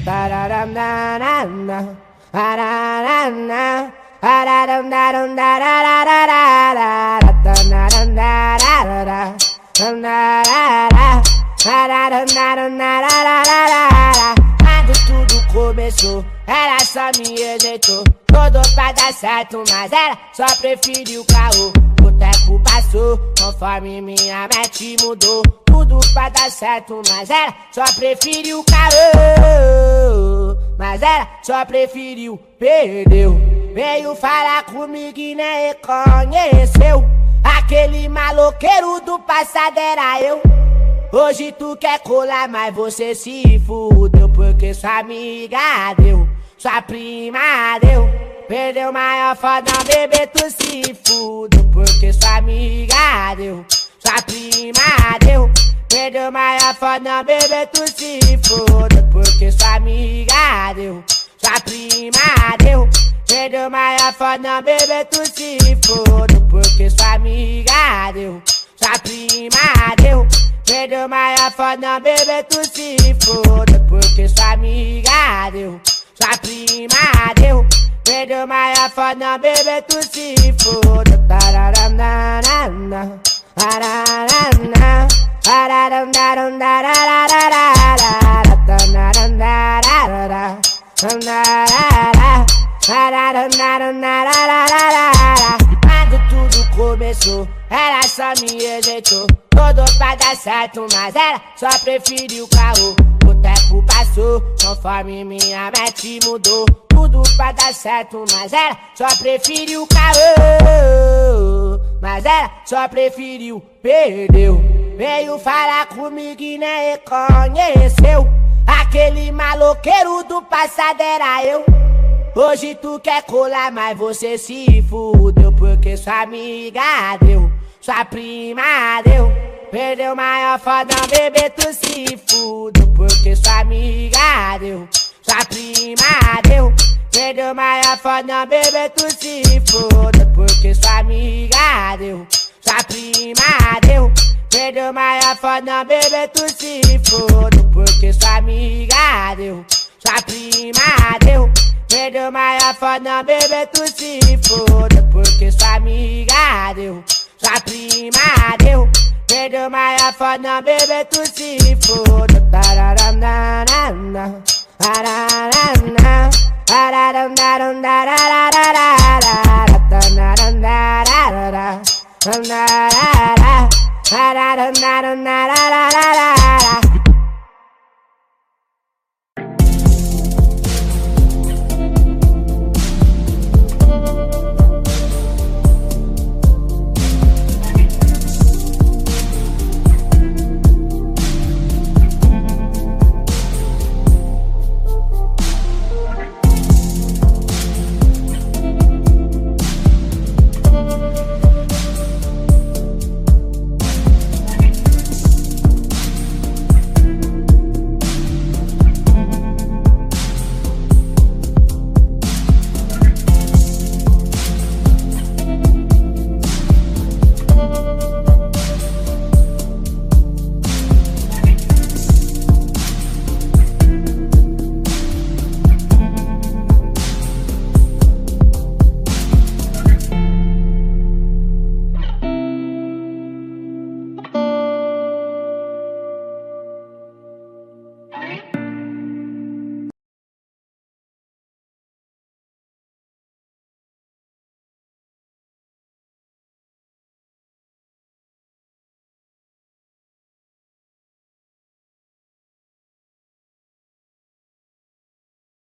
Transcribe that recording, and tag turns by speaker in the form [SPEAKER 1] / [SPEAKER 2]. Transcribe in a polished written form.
[SPEAKER 1] Quando tudo começou, ela só me rejeitou. Todo pra dar certo, mas ela só preferiu caô. O tempo passou, conforme minha mente mudou. Tudo pra dar certo, mas ela só preferiu caô. Mas ela só preferiu, perdeu. Veio falar comigo e nem reconheceu. Aquele maloqueiro do passado era eu. Hoje tu quer colar, mas você se fudeu. Porque sua amiga deu, sua prima deu. Perdeu maior foda, bebê, tu se fudeu. Porque sua amiga deu, sua prima deu. Perdeu maior foda, bebê, tu se fudeu. Porque sua amiga deu, sua prima deu. Perdeu maior foda, bebê, tu se fudeu. Porque sua amiga deu, sua prima deu. Perdeu maior foda, bebê, tu se fudeu. Porque sua amiga deu, sua prima deu. Perdeu maior foda, bebê, tu se fudeu. Quando tudo começou, ela só me rejeitou. Todo pra dar certo, mas ela só preferiu caô. O tempo passou, conforme minha mente mudou. Tudo pra dar certo, mas ela só preferiu caô. Mas ela só preferiu, perdeu. Veio falar comigo e nem reconheceu. Aquele maloqueiro do passado era eu. Hoje tu quer colar, mas você se fudeu. Porque sua amiga deu, sua prima deu. Perdeu maior foda, bebê, tu se fudeu. Porque sua amiga deu, sua prima deu. Perdeu maior foda, bebê, tu se fudeu. Porque sua amiga deu, sua prima deu. Perdeu maior foda, bebê, tu se fudeu. Porque sua amiga deu, sua prima deu. Perdeu maior foda, bebê, tu se fudeu. Porque sua amiga deu, sua prima deu. Perdeu maior foda, bebê, tu se fudeu.